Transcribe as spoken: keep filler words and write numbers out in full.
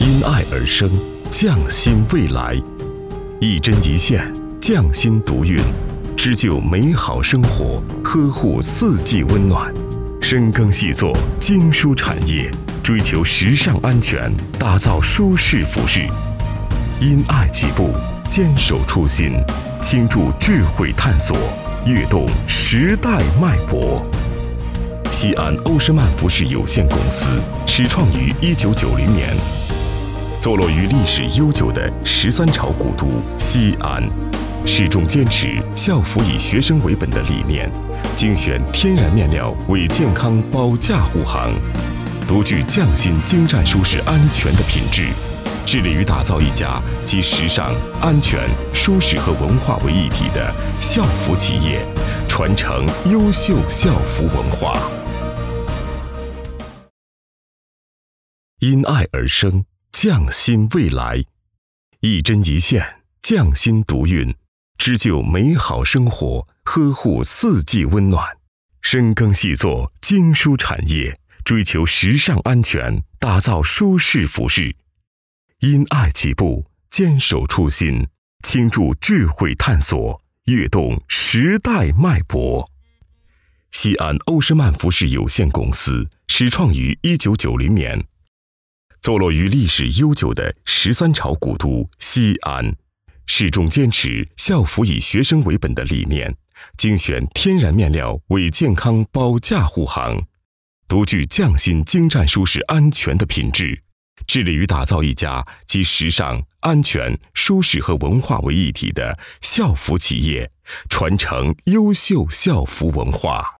因爱而生，匠心未来。一针一线，匠心独运，织就美好生活，呵护四季温暖。深耕细作，精梳产业，追求时尚安全，打造舒适服饰。因爱起步，坚守初心，倾注智慧探索，跃动时代脉搏。西安欧诗漫服饰有限公司始创于一九九零年，坐落于历史悠久的十三朝古都西安，始终坚持校服以学生为本的理念，精选天然面料为健康保驾护航，独具匠心精湛舒适安全的品质，致力于打造一家集时尚、安全、舒适和文化为一体的校服企业，传承优秀校服文化。因爱而生，匠心未来。一针一线，匠心独运，织就美好生活，呵护四季温暖。深耕细作，精梳产业，追求时尚安全，打造舒适服饰。因爱起步，坚守初心，倾注智慧探索，跃动时代脉搏。西安欧诗漫服饰有限公司始创于一九九零年，坐落于历史悠久的十三朝古都西安，始终坚持校服以学生为本的理念，精选天然面料为健康保驾护航，独具匠心精湛舒适安全的品质，致力于打造一家集时尚、安全、舒适和文化为一体的校服企业，传承优秀校服文化。